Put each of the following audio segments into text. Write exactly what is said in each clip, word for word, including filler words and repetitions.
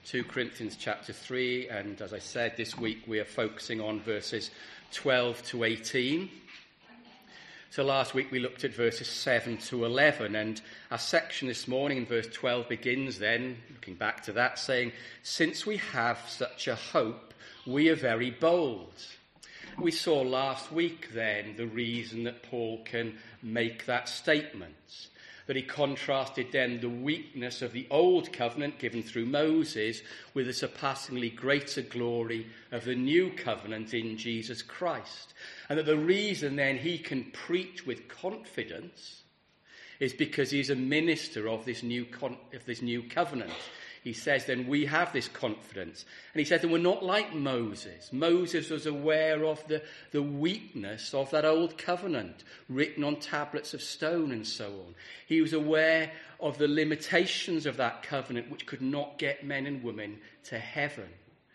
two Corinthians chapter three, and as I said, this week we are focusing on verses twelve to eighteen. So last week we looked at verses seven to eleven, and our section this morning in verse twelve begins then, looking back to that, saying, "Since we have such a hope, we are very bold." We saw last week then the reason that Paul can make that statement, that he contrasted then the weakness of the old covenant given through Moses with the surpassingly greater glory of the new covenant in Jesus Christ. And that the reason then he can preach with confidence is because he's a minister of this new con- of this new covenant. He says then we have this confidence. And he says that we're not like Moses. Moses was aware of the, the weakness of that old covenant written on tablets of stone and so on. He was aware of the limitations of that covenant which could not get men and women to heaven.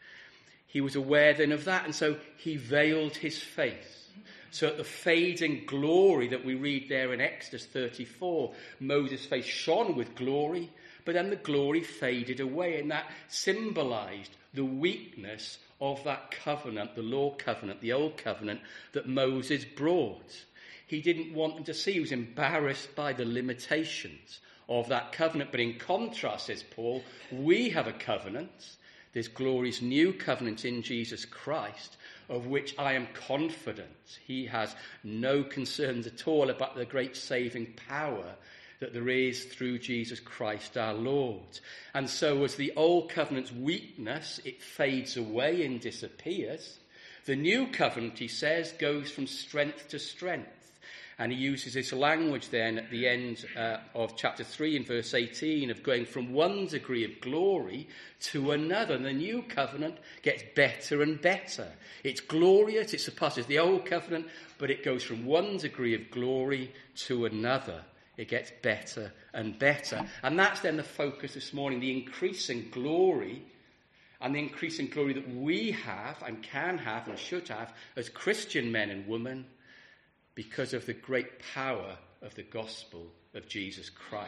He was aware then of that, and so he veiled his face. So at the fading glory that we read there in Exodus thirty-four, Moses' face shone with glory, but then the glory faded away, and that symbolized the weakness of that covenant, the law covenant, the old covenant that Moses brought. He didn't want them to see. He was embarrassed by the limitations of that covenant. But in contrast, says Paul, we have a covenant, this glorious new covenant in Jesus Christ, of which I am confident. He has no concerns at all about the great saving power that there is through Jesus Christ our Lord. And so as the old covenant's weakness, it fades away and disappears, the new covenant, he says, goes from strength to strength. And he uses this language then at the end uh, of chapter three in verse eighteen of going from one degree of glory to another. And the new covenant gets better and better. It's glorious, it surpasses the old covenant, but it goes from one degree of glory to another. It gets better and better. And that's then the focus this morning, the increasing glory and the increasing glory that we have and can have and should have as Christian men and women because of the great power of the gospel of Jesus Christ.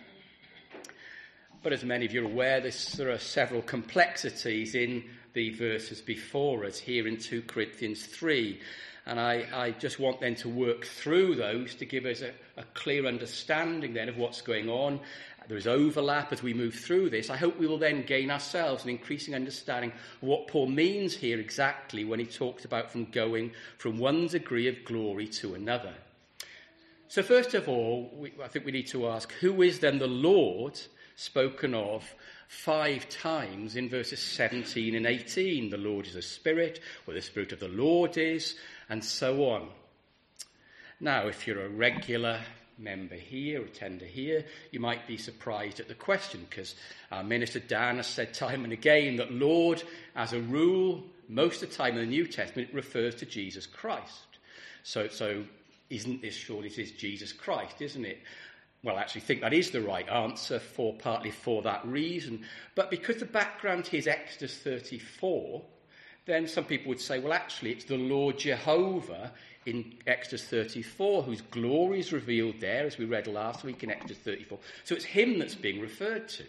But as many of you are aware, this, there are several complexities in the verses before us here in two Corinthians three. And I, I just want then to work through those to give us a, a clear understanding then of what's going on. There is overlap as we move through this. I hope we will then gain ourselves an increasing understanding of what Paul means here exactly when he talks about from going from one degree of glory to another. So first of all, we, I think we need to ask, who is then the Lord spoken of five times in verses seventeen and eighteen? The Lord is a spirit, where the Spirit of the Lord is, and so on. Now, if you're a regular member here, attender here, you might be surprised at the question, because our minister Dan has said time and again that Lord, as a rule, most of the time in the New Testament, it refers to Jesus Christ. So, so isn't this surely it is Jesus Christ, isn't it? Well, I actually think that is the right answer, for partly for that reason. But because the background here is Exodus thirty-four, then some people would say, well, actually, it's the Lord Jehovah in Exodus thirty-four, whose glory is revealed there, as we read last week in Exodus thirty-four. So it's him that's being referred to,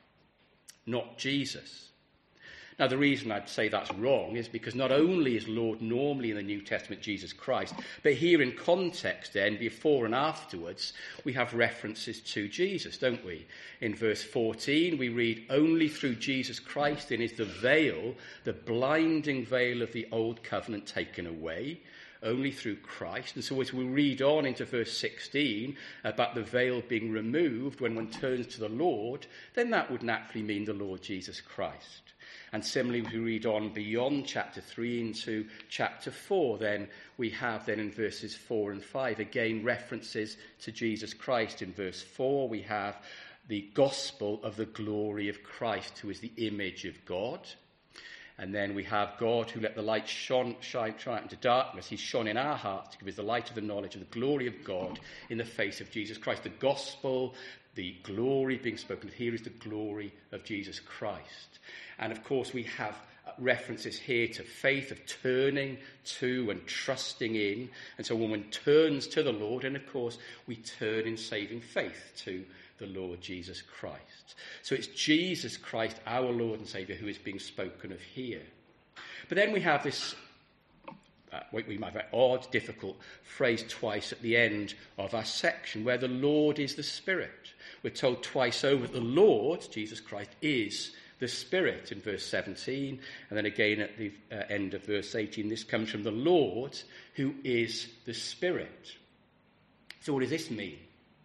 not Jesus. Now, the reason I'd say that's wrong is because not only is Lord normally in the New Testament Jesus Christ, but here in context then, before and afterwards, we have references to Jesus, don't we? In verse fourteen, we read, "Only through Jesus Christ then is the veil, the blinding veil of the old covenant taken away." Only through Christ. And so as we read on into verse sixteen about the veil being removed when one turns to the Lord, then that would naturally mean the Lord Jesus Christ. And similarly, we read on beyond chapter three into chapter four, then we have then in verses four and five, again, references to Jesus Christ. In verse four, we have the gospel of the glory of Christ, who is the image of God. And then we have God who let the light shone, shine, shine into darkness. He shone in our hearts to give us the light of the knowledge of the glory of God in the face of Jesus Christ. The gospel, the glory being spoken here is the glory of Jesus Christ. And of course we have references here to faith, of turning to and trusting in. And so when one turns to the Lord, and of course we turn in saving faith to the Lord Jesus Christ. So it's Jesus Christ, our Lord and Saviour, who is being spoken of here. But then we have this, uh, we might have an odd, difficult phrase twice at the end of our section, where the Lord is the Spirit. We're told twice over that the Lord, Jesus Christ, is the Spirit in verse seventeen, and then again at the uh, end of verse eighteen. This comes from the Lord, who is the Spirit. So what does this mean?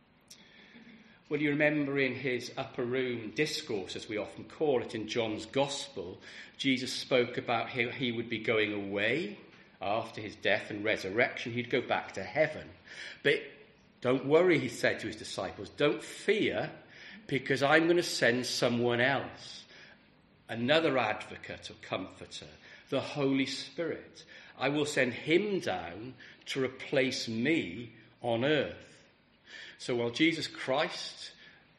Well, you remember in his upper room discourse, as we often call it in John's Gospel, Jesus spoke about how he would be going away after his death and resurrection. He'd go back to heaven. But don't worry, he said to his disciples, don't fear, because I'm going to send someone else, another advocate or comforter, the Holy Spirit. I will send him down to replace me on earth. So while Jesus Christ,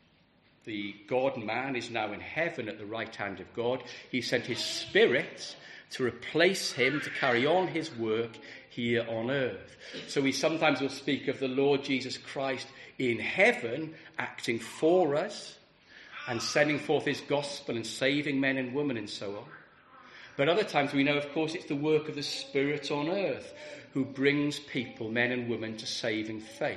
the God-man, is now in heaven at the right hand of God, he sent his Spirit to replace him, to carry on his work here on earth. So we sometimes will speak of the Lord Jesus Christ in heaven, acting for us and sending forth his gospel and saving men and women and so on. But other times we know, of course, it's the work of the Spirit on earth who brings people, men and women, to saving faith.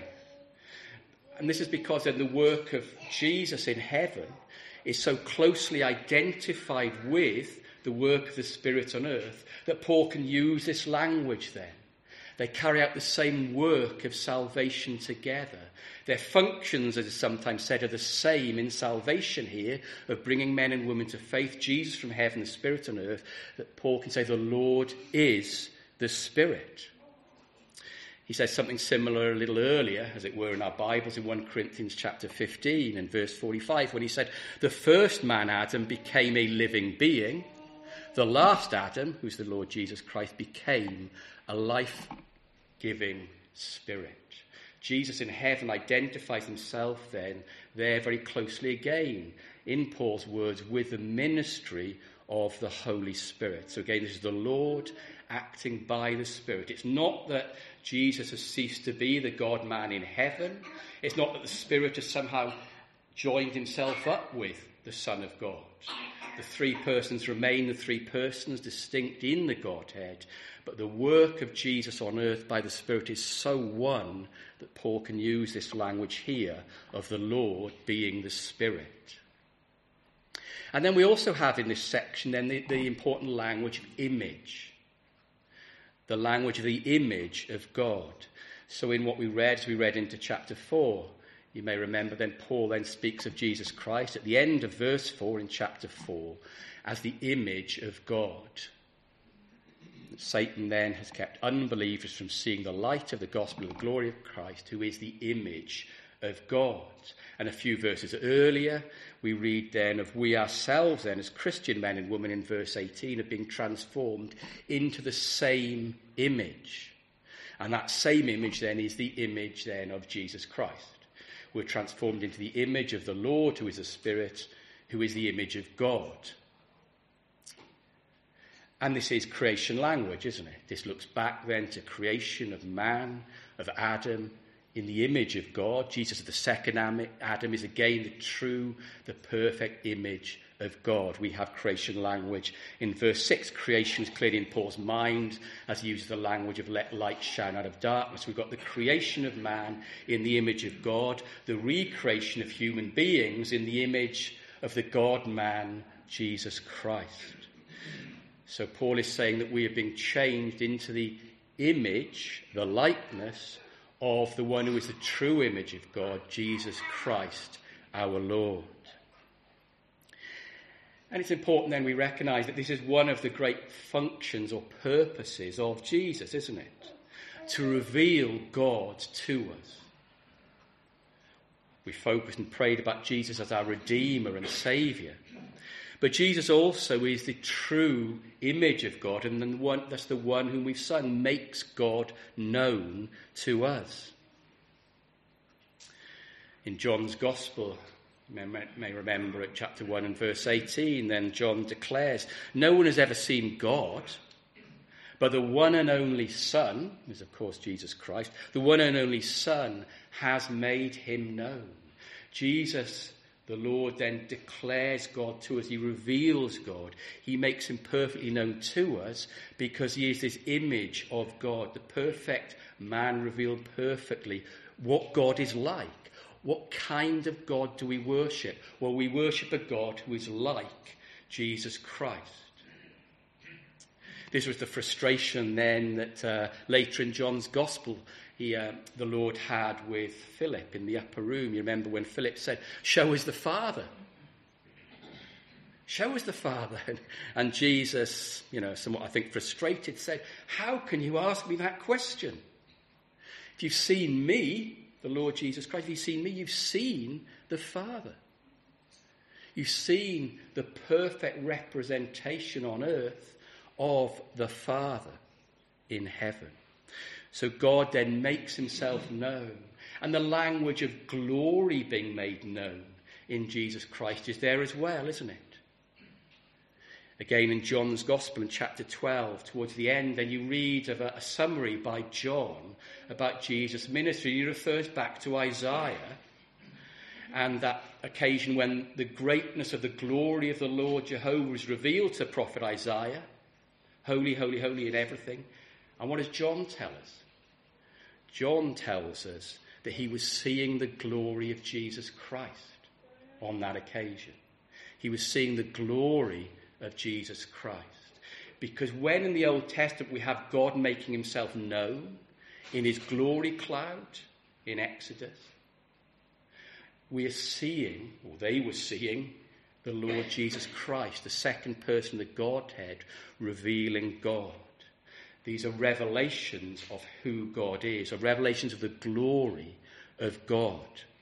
And this is because then the work of Jesus in heaven is so closely identified with the work of the Spirit on earth that Paul can use this language then. They carry out the same work of salvation together. Their functions, as is sometimes said, are the same in salvation here, of bringing men and women to faith, Jesus from heaven, the Spirit on earth, that Paul can say the Lord is the Spirit. He says something similar a little earlier, as it were, in our Bibles, in First Corinthians chapter fifteen and verse forty-five, when he said, the first man, Adam, became a living being. The last Adam, who's the Lord Jesus Christ, became a life-giving spirit. Jesus in heaven identifies himself then, there very closely again, in Paul's words, with the ministry of the Holy Spirit. So again, this is the Lord acting by the Spirit. It's not that Jesus has ceased to be the God-man in heaven. It's not that the Spirit has somehow joined himself up with the Son of God. The three persons remain the three persons distinct in the Godhead, but the work of Jesus on earth by the Spirit is so one that Paul can use this language here of the Lord being the Spirit. And then we also have in this section then the, the important language of image, the language of the image of God. So in what we read, as we read into chapter four, you may remember then Paul then speaks of Jesus Christ at the end of verse four in chapter four as the image of God. Satan then has kept unbelievers from seeing the light of the gospel of the glory of Christ, who is the image of God. And a few verses earlier, we read then of we ourselves then as Christian men and women in verse eighteen are being transformed into the same image. And that same image then is the image then of Jesus Christ. We're transformed into the image of the Lord, who is the Spirit, who is the image of God. And this is creation language, isn't it? This looks back then to creation of man, of Adam, in the image of God. Jesus, the second Adam, is again the true, the perfect image of God. We have creation language. In verse six, creation is clearly in Paul's mind as he uses the language of let light shine out of darkness. We've got the creation of man in the image of God, the recreation of human beings in the image of the God-man, Jesus Christ. So Paul is saying that we are being changed into the image, the likeness of the one who is the true image of God, Jesus Christ, our Lord. And it's important then we recognise that this is one of the great functions or purposes of Jesus, isn't it? To reveal God to us. We focused and prayed about Jesus as our Redeemer and Saviour. But Jesus also is the true image of God, and the one, that's the one whom we've sung, makes God known to us. In John's Gospel, you may remember at chapter one and verse eighteen, then John declares, no one has ever seen God, but the one and only Son, is of course Jesus Christ, the one and only Son has made him known. Jesus, the Lord, then declares God to us. He reveals God. He makes him perfectly known to us because he is this image of God, the perfect man revealed perfectly what God is like. What kind of God do we worship? Well, we worship a God who is like Jesus Christ. This was the frustration then that uh, later in John's Gospel, he, uh, the Lord had with Philip in the upper room. You remember when Philip said, "Show us the Father. Show us the Father." And, and Jesus, you know, somewhat I think frustrated, said, "How can you ask me that question? If you've seen me, the Lord Jesus Christ, if you've seen me, you've seen the Father. You've seen the perfect representation on earth of the Father in heaven." So God then makes himself known. And the language of glory being made known in Jesus Christ is there as well, isn't it? Again, in John's Gospel in chapter twelve, towards the end, then you read of a, a summary by John about Jesus' ministry. He refers back to Isaiah and that occasion when the greatness of the glory of the Lord Jehovah is revealed to prophet Isaiah. Holy, holy, holy in everything. And what does John tell us? John tells us that he was seeing the glory of Jesus Christ on that occasion. He was seeing the glory of Jesus Christ. Because when in the Old Testament we have God making himself known in his glory cloud in Exodus, we are seeing, or they were seeing, the Lord Jesus Christ, the second person of the Godhead, revealing God. These are revelations of who God is, or revelations of the glory of God.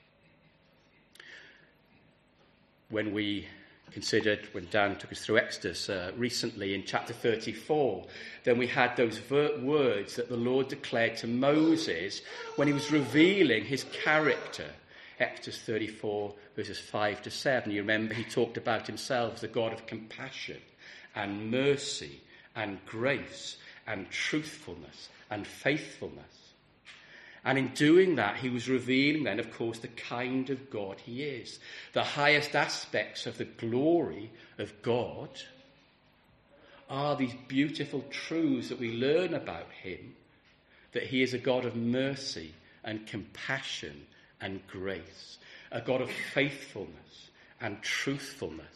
When we considered, when Dan took us through Exodus uh, recently in chapter thirty-four, then we had those ver- words that the Lord declared to Moses when he was revealing his character. Exodus thirty-four, verses five to seven. You remember he talked about himself as a God of compassion and mercy and grace and truthfulness and faithfulness. And in doing that, he was revealing then, of course, the kind of God he is. The highest aspects of the glory of God are these beautiful truths that we learn about him, that he is a God of mercy and compassion and grace, a God of faithfulness and truthfulness.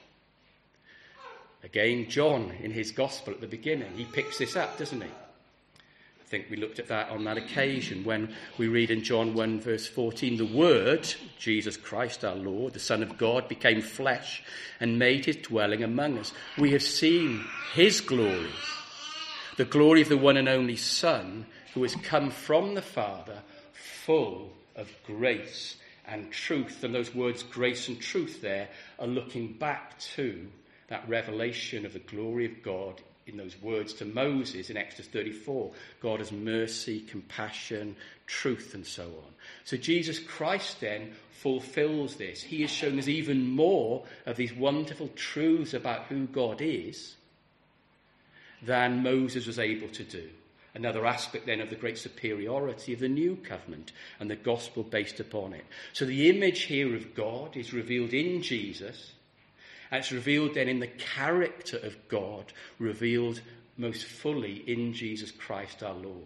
Again, John, in his gospel at the beginning, he picks this up, doesn't he? I think we looked at that on that occasion when we read in John one, verse fourteen, "The Word, Jesus Christ our Lord, the Son of God, became flesh and made his dwelling among us. We have seen his glory, the glory of the one and only Son, who has come from the Father, full of grace and truth." And those words, grace and truth, there are looking back to that revelation of the glory of God in those words to Moses in Exodus thirty-four. God has mercy, compassion, truth, and so on. So Jesus Christ then fulfills this. He has shown us even more of these wonderful truths about who God is than Moses was able to do. Another aspect then of the great superiority of the new covenant and the gospel based upon it. So the image here of God is revealed in Jesus, and it's revealed then in the character of God, revealed most fully in Jesus Christ our Lord.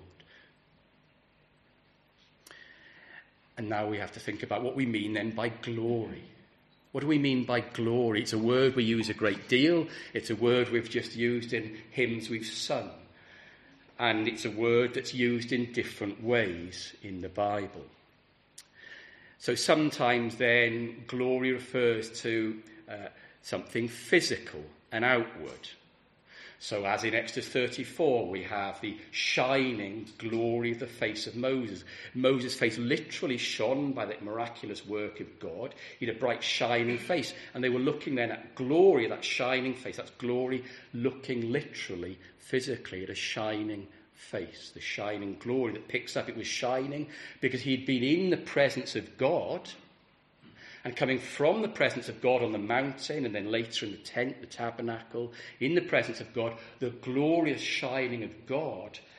And now we have to think about what we mean then by glory. What do we mean by glory? It's a word we use a great deal. It's a word we've just used in hymns we've sung. And it's a word that's used in different ways in the Bible. So sometimes then glory refers to uh, something physical and outward. So as in Exodus thirty-four, we have the shining glory of the face of Moses. Moses' face literally shone by that miraculous work of God. He had a bright shining face. And they were looking then at glory, that shining face. That's glory looking literally, physically at a shining face. The shining glory that picks up. It was shining because he'd been in the presence of God. And coming from the presence of God on the mountain, and then later in the tent, the tabernacle, in the presence of God, the glorious shining of God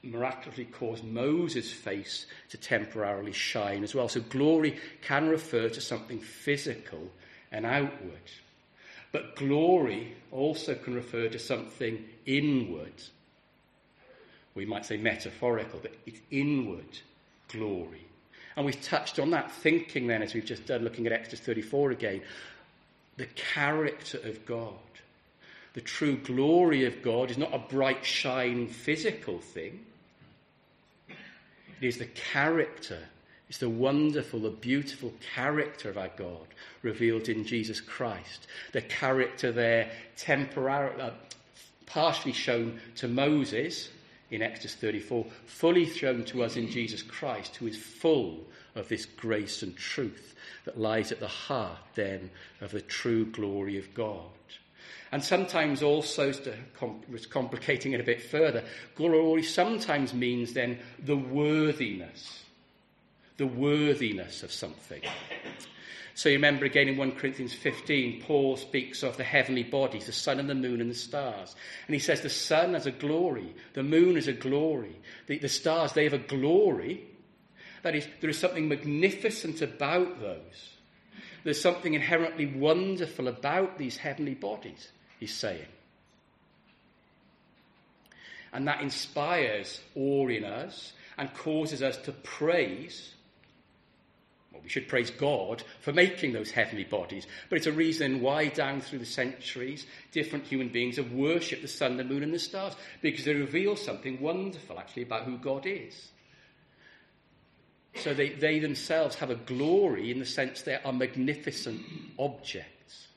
miraculously caused Moses' face to temporarily shine as well. So glory can refer to something physical and outward. But glory also can refer to something inward. We might say metaphorical, but it's inward glory. And we've touched on that thinking then, as we've just done, looking at Exodus thirty-four again. The character of God. The true glory of God is not a bright, shining physical thing. It is the character. It's the wonderful, the beautiful character of our God revealed in Jesus Christ. The character there, temporarily, uh, partially shown to Moses in Exodus thirty-four, fully shown to us in Jesus Christ, who is full of this grace and truth that lies at the heart then of the true glory of God. And sometimes also, to com- complicating it a bit further, glory sometimes means then the worthiness, the worthiness of something. So you remember again in First Corinthians fifteen, Paul speaks of the heavenly bodies, the sun and the moon and the stars. And he says the sun has a glory, the moon has a glory, the, the stars, they have a glory. That is, there is something magnificent about those. There's something inherently wonderful about these heavenly bodies, he's saying. And that inspires awe in us and causes us to praise. Well, we should praise God for making those heavenly bodies. But it's a reason why down through the centuries, different human beings have worshipped the sun, the moon and the stars. Because they reveal something wonderful, actually, about who God is. So they, they themselves have a glory in the sense they are magnificent objects.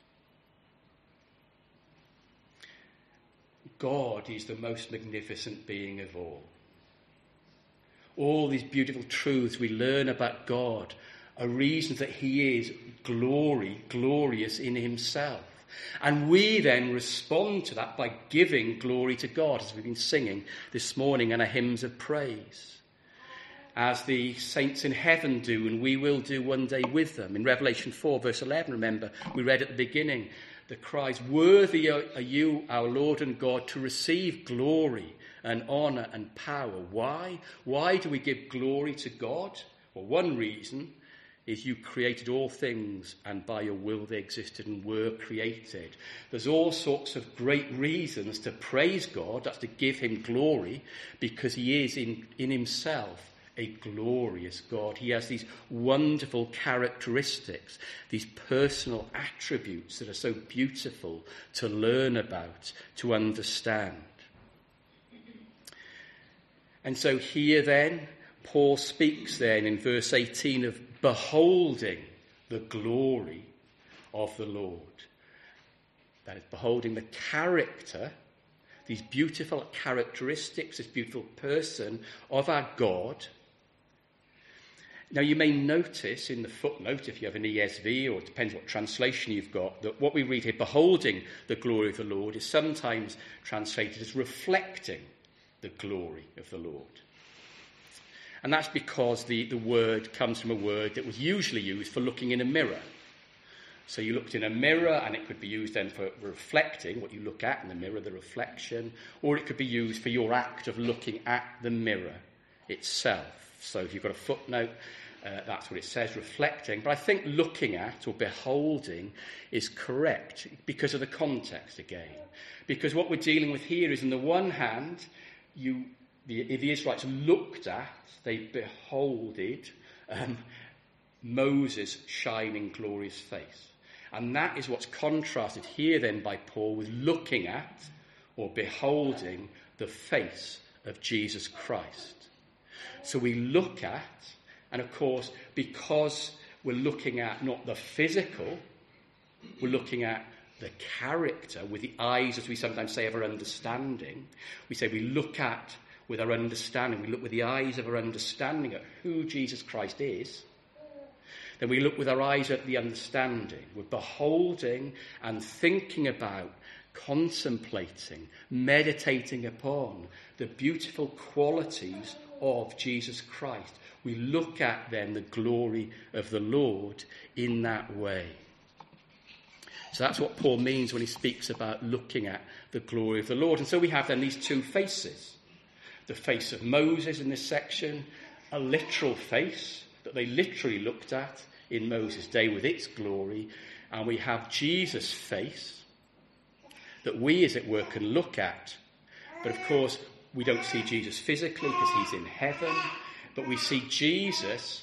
God is the most magnificent being of all. All these beautiful truths we learn about God are reasons that he is glory, glorious in himself. And we then respond to that by giving glory to God, as we've been singing this morning in our hymns of praise. As the saints in heaven do, and we will do one day with them. In Revelation four, verse eleven, remember, we read at the beginning, the cries, "Worthy are you, our Lord and God, to receive glory and honour and power." Why? Why do we give glory to God? Well, one reason is you created all things, and by your will they existed and were created. There's all sorts of great reasons to praise God, that's to give him glory, because he is in, in himself a glorious God. He has these wonderful characteristics, these personal attributes that are so beautiful to learn about, to understand. And so here then, Paul speaks then in verse eighteen of beholding the glory of the Lord. That is, beholding the character, these beautiful characteristics, this beautiful person of our God. Now, you may notice in the footnote, if you have an E S V, or it depends what translation you've got, that what we read here, beholding the glory of the Lord, is sometimes translated as reflecting the glory of the Lord. And that's because the, the word comes from a word that was usually used for looking in a mirror. So you looked in a mirror, and it could be used then for reflecting what you look at in the mirror, the reflection, or it could be used for your act of looking at the mirror itself. So if you've got a footnote, uh, that's what it says, reflecting. But I think looking at or beholding is correct because of the context again. Because what we're dealing with here is, on the one hand, you, the, the Israelites looked at, they beholded um, Moses' shining glorious face. And that is what's contrasted here then by Paul with looking at or beholding the face of Jesus Christ. So we look at, and of course, because we're looking at not the physical, we're looking at the character with the eyes, as we sometimes say, of our understanding. We say we look at with our understanding, we look with the eyes of our understanding at who Jesus Christ is. Then we look with our eyes at the understanding. We're beholding and thinking about, contemplating, meditating upon the beautiful qualities of Jesus Christ. We look at then the glory of the Lord in that way. So that's what Paul means when he speaks about looking at the glory of the Lord. And so we have then these two faces. the face of Moses in this section, a literal face that they literally looked at in Moses' day with its glory. And we have Jesus' face that we, as it were, can look at. But of course, we don't see Jesus physically because he's in heaven. But we see Jesus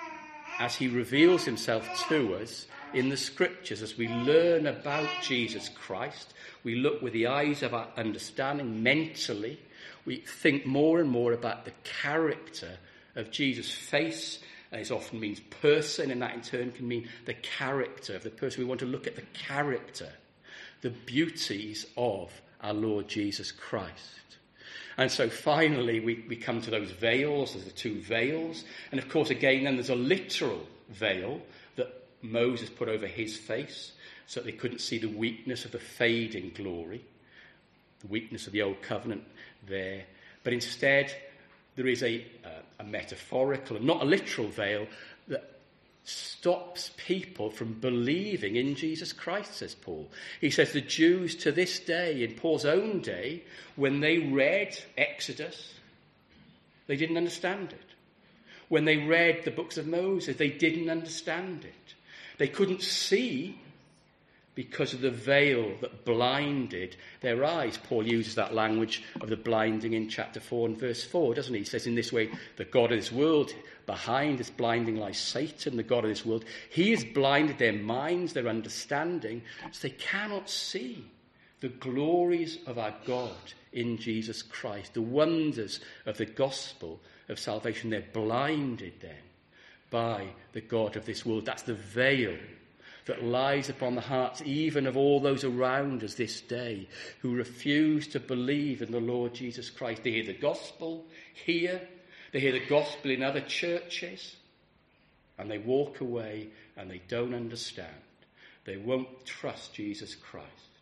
as he reveals himself to us in the scriptures. As we learn about Jesus Christ, we look with the eyes of our understanding mentally. We think more and more about the character of Jesus' face. And it often means person, and that in turn can mean the character of the person. We want to look at the character, the beauties of our Lord Jesus Christ. And so finally we, we come to those veils. There's the two veils. And of course, again, then there's a literal veil that Moses put over his face so that they couldn't see the weakness of the fading glory, the weakness of the old covenant there. But instead, there is a, uh, a metaphorical and not a literal veil that stops people from believing in Jesus Christ, says Paul. He says the Jews to this day, in Paul's own day, when they read Exodus, they didn't understand it. When they read the books of Moses, they didn't understand it. They couldn't see because of the veil that blinded their eyes. Paul uses that language of the blinding in chapter four and verse four, doesn't he? He says, in this way, the God of this world, behind this blinding lies Satan, the God of this world. He has blinded their minds, their understanding, so they cannot see the glories of our God in Jesus Christ, the wonders of the gospel of salvation. They're blinded then by the God of this world. That's the veil that lies upon the hearts even of all those around us this day who refuse to believe in the Lord Jesus Christ. They hear the gospel here, they hear the gospel in other churches, and they walk away and they don't understand. They won't trust Jesus Christ.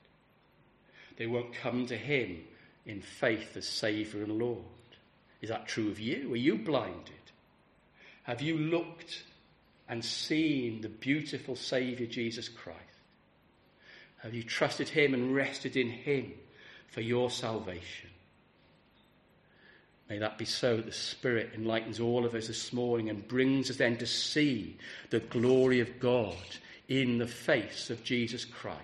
They won't come to him in faith as Saviour and Lord. Is that true of you? Are you blinded? Have you looked and seen the beautiful Saviour Jesus Christ? Have you trusted him and rested in him for your salvation? May that be so that the Spirit enlightens all of us this morning and brings us then to see the glory of God in the face of Jesus Christ.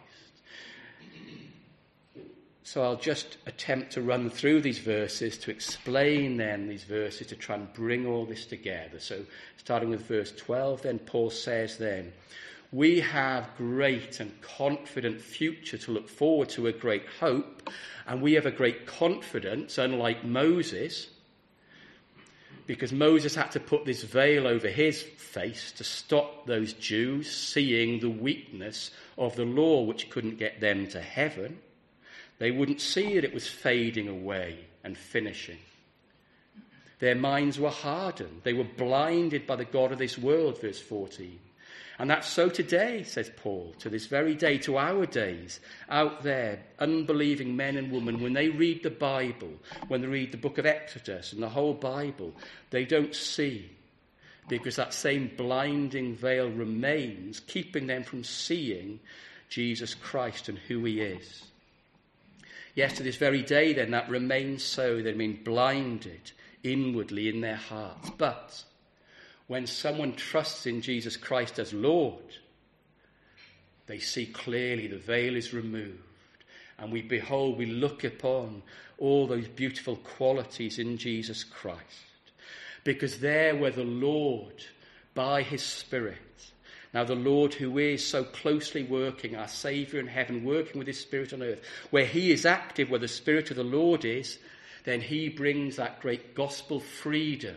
So I'll just attempt to run through these verses to explain then these verses to try and bring all this together. So starting with verse twelve, then Paul says then, we have great and confident future to look forward to, a great hope, and we have a great confidence, unlike Moses, because Moses had to put this veil over his face to stop those Jews seeing the weakness of the law, which couldn't get them to heaven. They wouldn't see that it was fading away and finishing. Their minds were hardened. They were blinded by the God of this world, verse fourteen. And that's so today, says Paul, to this very day, to our days, out there, unbelieving men and women, when they read the Bible, when they read the book of Exodus and the whole Bible, they don't see, because that same blinding veil remains, keeping them from seeing Jesus Christ and who he is. Yes, to this very day, then, that remains so. They've been blinded inwardly in their hearts. But when someone trusts in Jesus Christ as Lord, they see clearly the veil is removed. And we behold, we look upon all those beautiful qualities in Jesus Christ. Because there where the Lord, by his Spirit, now the Lord who is so closely working, our Saviour in heaven, working with his Spirit on earth, where he is active, where the Spirit of the Lord is, then he brings that great gospel freedom.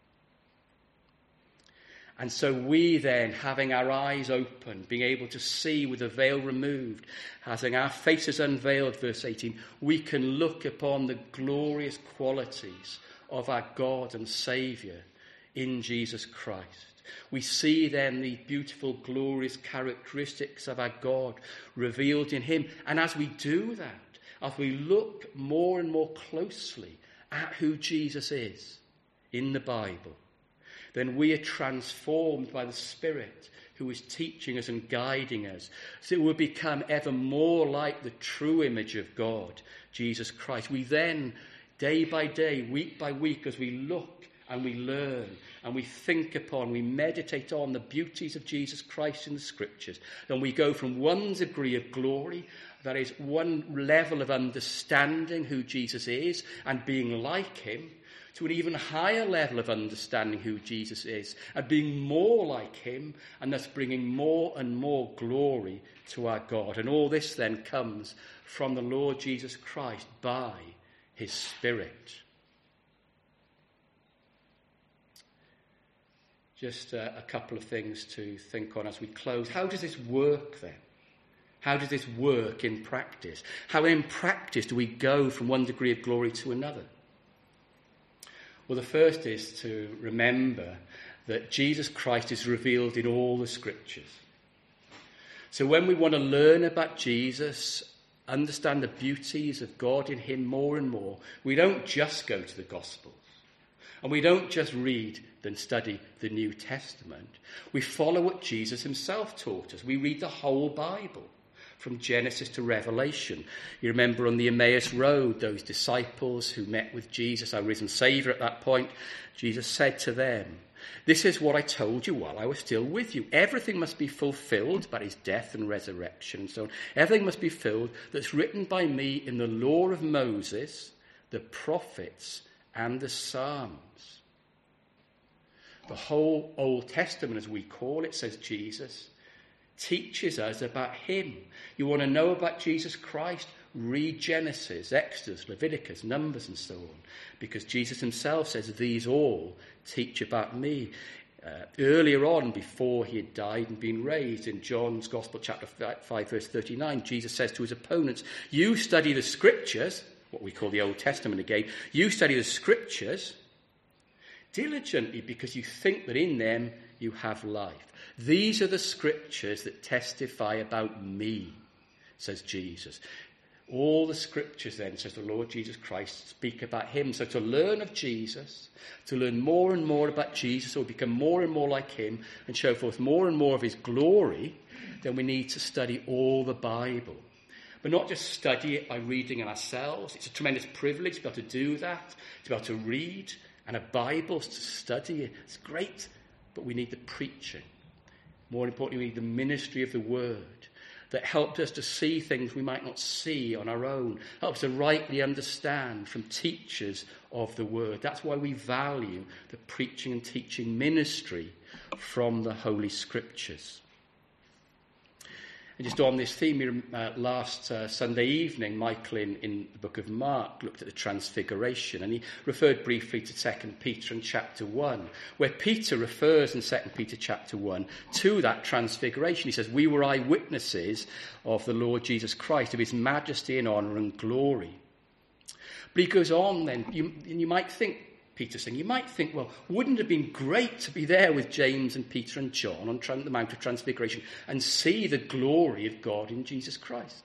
And so we then, having our eyes open, being able to see with the veil removed, having our faces unveiled, verse eighteen, we can look upon the glorious qualities of our God and Saviour in Jesus Christ. We see then the beautiful, glorious characteristics of our God revealed in him. And as we do that, as we look more and more closely at who Jesus is in the Bible, then we are transformed by the Spirit who is teaching us and guiding us, so we become ever more like the true image of God, Jesus Christ. We then day by day, week by week, as we look and we learn and we think upon, we meditate on the beauties of Jesus Christ in the Scriptures, then we go from one degree of glory, that is one level of understanding who Jesus is and being like him, to an even higher level of understanding who Jesus is and being more like him, and thus bringing more and more glory to our God. And all this then comes from the Lord Jesus Christ by his Spirit. Just uh, a couple of things to think on as we close. How does this work then? How does this work in practice? How in practice do we go from one degree of glory to another? Well, the first is to remember that Jesus Christ is revealed in all the Scriptures. So when we want to learn about Jesus, understand the beauties of God in him more and more, we don't just go to the Gospels. And we don't just read and study the New Testament. We follow what Jesus himself taught us. We read the whole Bible, from Genesis to Revelation. You remember on the Emmaus Road, those disciples who met with Jesus, our risen Saviour at that point, Jesus said to them, "This is what I told you while I was still with you. Everything must be fulfilled by his death and resurrection," and so on. Everything must be filled that's written by me in the law of Moses, the prophets, and the Psalms. The whole Old Testament, as we call it, says Jesus, teaches us about him. You want to know about Jesus Christ? Read Genesis, Exodus, Leviticus, Numbers, and so on. Because Jesus himself says these all teach about me. Uh, earlier on, before he had died and been raised, in John's Gospel, chapter five, verse thirty-nine, Jesus says to his opponents, "You study the Scriptures," what we call the Old Testament again, "you study the Scriptures diligently because you think that in them you have life. These are the Scriptures that testify about me," says Jesus. All the Scriptures then, says the Lord Jesus Christ, speak about him. So to learn of Jesus, to learn more and more about Jesus, or become more and more like him and show forth more and more of his glory, then we need to study all the Bible. But not just study it by reading it ourselves. It's a tremendous privilege to be able to do that, to be able to read, and a Bible to study it. It's great, but we need the preaching. More importantly, we need the ministry of the word that helps us to see things we might not see on our own, helps us to rightly understand from teachers of the word. That's why we value the preaching and teaching ministry from the Holy Scriptures. And just on this theme, uh, last uh, Sunday evening, Michael in, in the book of Mark looked at the Transfiguration, and he referred briefly to Second Peter in chapter one, where Peter refers in Second Peter chapter one to that Transfiguration. He says, "We were eyewitnesses of the Lord Jesus Christ, of his majesty and honour and glory." But he goes on then, you, and you might think, Peter saying, you might think, well, wouldn't it have been great to be there with James and Peter and John on the Mount of Transfiguration and see the glory of God in Jesus Christ?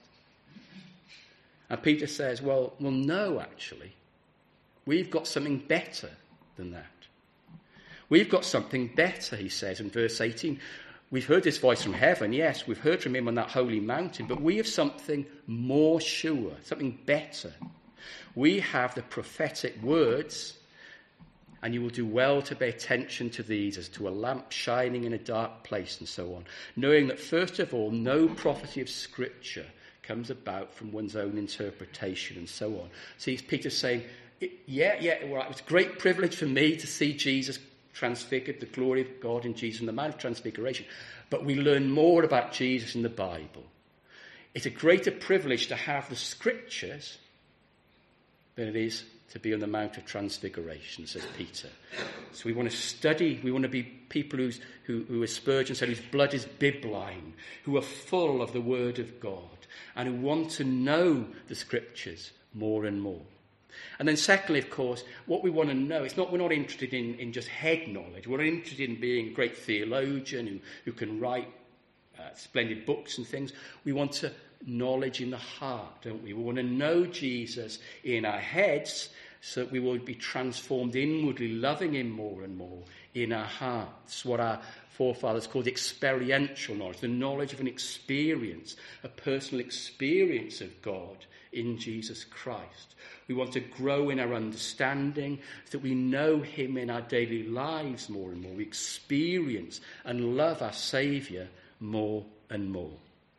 And Peter says, well, well, no, actually. We've got something better than that. We've got something better, he says in verse eighteen. We've heard this voice from heaven, yes, we've heard from him on that holy mountain, but we have something more sure, something better. We have the prophetic words, and you will do well to pay attention to these as to a lamp shining in a dark place, and so on, knowing that, first of all, no prophecy of Scripture comes about from one's own interpretation, and so on. See, Peter's saying, yeah, yeah, well, it was a great privilege for me to see Jesus transfigured, the glory of God in Jesus in the Mount of Transfiguration, but we learn more about Jesus in the Bible. It's a greater privilege to have the Scriptures than it is to be on the Mount of Transfiguration, says Peter. So we want to study, we want to be people who's, who, who, as Spurgeon said, whose blood is bibline, who are full of the Word of God, and who want to know the Scriptures more and more. And then secondly, of course, what we want to know, it's not, we're not interested in, in just head knowledge. We're interested in being a great theologian who, who can write uh, splendid books and things. We want to knowledge in the heart, don't we? We want to know Jesus in our heads, so that we will be transformed inwardly, loving him more and more in our hearts. What our forefathers called experiential knowledge, the knowledge of an experience, a personal experience of God in Jesus Christ. We want to grow in our understanding so that we know him in our daily lives more and more. We experience and love our Saviour more and more.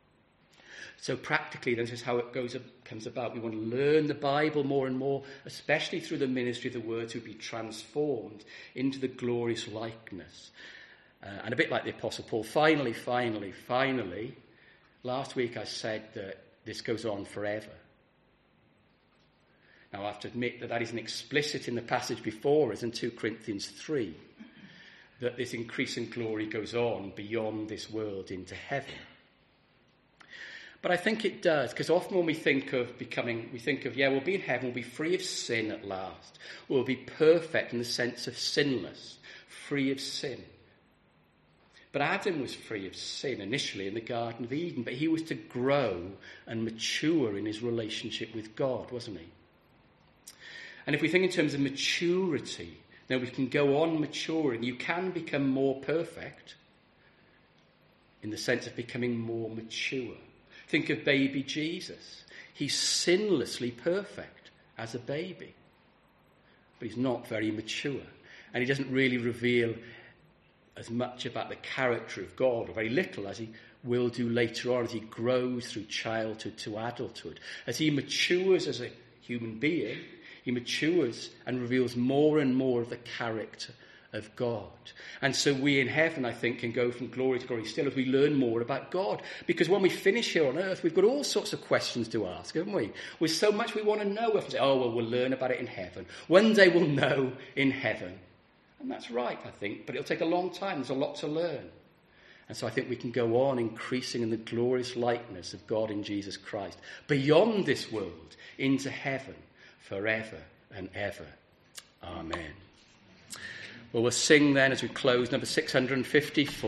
So practically, this is how it goes, comes about. We want to learn the Bible more and more, especially through the ministry of the Word, to be transformed into the glorious likeness. Uh, and a bit like the Apostle Paul, finally, finally, finally, last week I said that this goes on forever. Now I have to admit that that isn't explicit in the passage before us in two Corinthians three, that this increasing glory goes on beyond this world into heaven. But I think it does, because often when we think of becoming, we think of, yeah, we'll be in heaven, we'll be free of sin at last. We'll be perfect in the sense of sinless, free of sin. But Adam was free of sin initially in the Garden of Eden, but he was to grow and mature in his relationship with God, wasn't he? And if we think in terms of maturity, then we can go on maturing. You can become more perfect in the sense of becoming more mature. Think of baby Jesus. He's sinlessly perfect as a baby. But he's not very mature. And he doesn't really reveal as much about the character of God, or very little, as he will do later on, as he grows through childhood to adulthood. As he matures as a human being, he matures and reveals more and more of the character of God. And so we in heaven, I think, can go from glory to glory still as we learn more about God. Because when we finish here on earth, we've got all sorts of questions to ask, haven't we? With so much we want to know. We have to say, oh, well, we'll learn about it in heaven. One day we'll know in heaven. And that's right, I think. But it'll take a long time. There's a lot to learn. And so I think we can go on increasing in the glorious likeness of God in Jesus Christ, beyond this world, into heaven, forever and ever. Amen. Well, we'll sing then as we close number six hundred fifty-four.